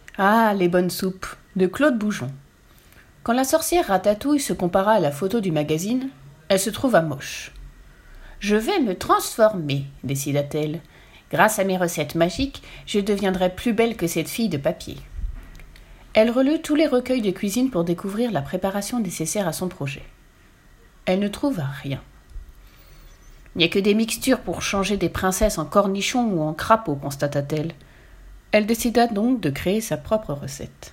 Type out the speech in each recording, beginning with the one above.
Ah, les bonnes soupes de Claude Boujon. Quand la sorcière Ratatouille se compara à la photo du magazine, elle se trouva moche. « Je vais me transformer, décida-t-elle. Grâce à mes recettes magiques, je deviendrai plus belle que cette fille de papier. » Elle relut tous les recueils de cuisine pour découvrir la préparation nécessaire à son projet. Elle ne trouva rien. « Il n'y a que des mixtures pour changer des princesses en cornichons ou en crapauds, constata-t-elle. Elle décida donc de créer sa propre recette.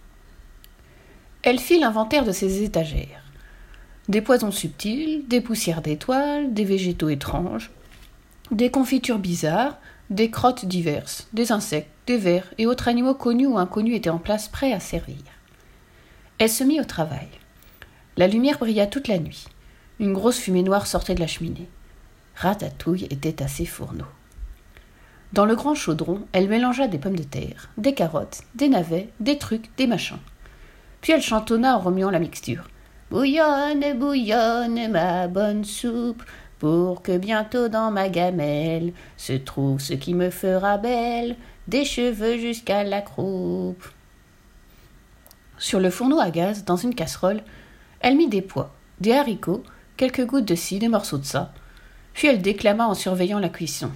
Elle fit l'inventaire de ses étagères. Des poisons subtils, des poussières d'étoiles, des végétaux étranges, des confitures bizarres, des crottes diverses, des insectes, des vers et autres animaux connus ou inconnus étaient en place prêts à servir. Elle se mit au travail. La lumière brilla toute la nuit. Une grosse fumée noire sortait de la cheminée. Ratatouille était à ses fourneaux. Dans le grand chaudron, elle mélangea des pommes de terre, des carottes, des navets, des trucs, des machins. Puis elle chantonna en remuant la mixture. « Bouillonne, bouillonne, ma bonne soupe, pour que bientôt dans ma gamelle se trouve ce qui me fera belle, des cheveux jusqu'à la croupe. » Sur le fourneau à gaz, dans une casserole, elle mit des pois, des haricots, quelques gouttes de ci, des morceaux de ça. Puis elle déclama en surveillant la cuisson.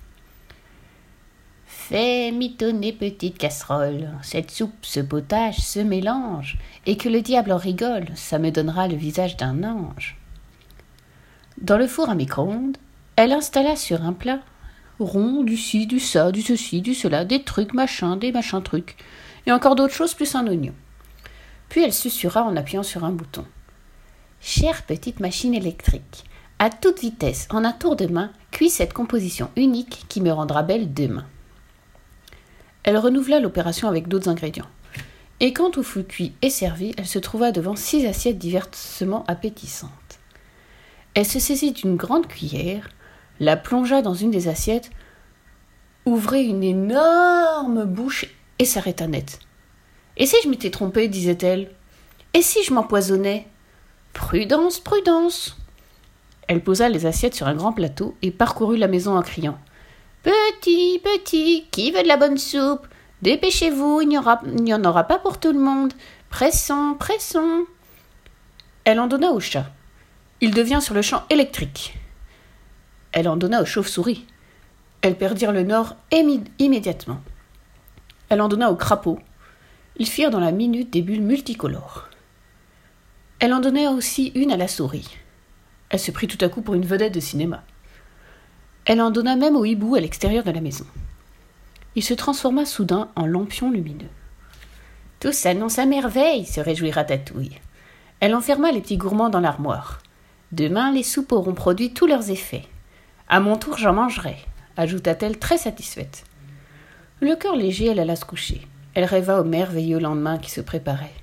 « Fais mitonner petite casserole, cette soupe, ce potage, ce mélange, et que le diable en rigole, ça me donnera le visage d'un ange. » Dans le four à micro-ondes, elle installa sur un plat rond du ci, du ça, du ceci, du cela, des trucs machins, des machins trucs, et encore d'autres choses plus un oignon. Puis elle susurra en appuyant sur un bouton. « Chère petite machine électrique, à toute vitesse, en un tour de main, cuis cette composition unique qui me rendra belle demain. » Elle renouvela l'opération avec d'autres ingrédients. Et quand tout fut cuit et servi, elle se trouva devant 6 assiettes diversement appétissantes. Elle se saisit d'une grande cuillère, la plongea dans une des assiettes, ouvrit une énorme bouche et s'arrêta net. « Et si je m'étais trompée, disait-elle. Et si je m'empoisonnais ? Prudence, prudence !» Elle posa les assiettes sur un grand plateau et parcourut la maison en criant. « Petit, petit, qui veut de la bonne soupe ? Dépêchez-vous, il n'y en aura pas pour tout le monde. Pressons, pressons. » Elle en donna au chat. Il devient sur le champ électrique. Elle en donna aux chauves-souris. Elles perdirent le nord immédiatement. Elle en donna aux crapauds. Ils firent dans la minute des bulles multicolores. Elle en donna aussi une à la souris. Elle se prit tout à coup pour une vedette de cinéma. Elle en donna même au hibou à l'extérieur de la maison. Il se transforma soudain en lampion lumineux. « Tout s'annonce à merveille !» se réjouit Ratatouille. Elle enferma les petits gourmands dans l'armoire. « Demain, les soupes auront produit tous leurs effets. À mon tour, j'en mangerai !» ajouta-t-elle très satisfaite. Le cœur léger, elle alla se coucher. Elle rêva au merveilleux lendemain qui se préparait.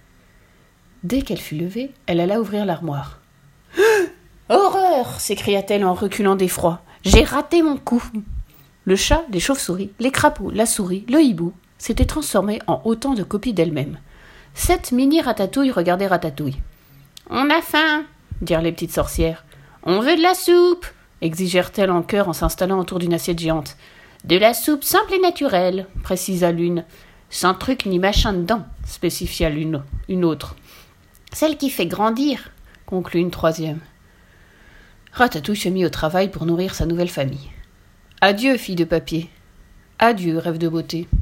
Dès qu'elle fut levée, elle alla ouvrir l'armoire. « Horreur !» s'écria-t-elle en reculant d'effroi. « J'ai raté mon coup !» Le chat, les chauves-souris, les crapauds, la souris, le hibou s'étaient transformés en autant de copies d'elles-mêmes. 7 mini-ratatouilles regardaient Ratatouille. « On a faim !» dirent les petites sorcières. « On veut de la soupe !» exigèrent-elles en chœur en s'installant autour d'une assiette géante. « De la soupe simple et naturelle !» précisa l'une. « Sans truc ni machin dedans !» spécifia une autre. « Celle qui fait grandir !» conclut une troisième. Ratatouille se mit au travail pour nourrir sa nouvelle famille. Adieu, fille de papier. Adieu, rêve de beauté.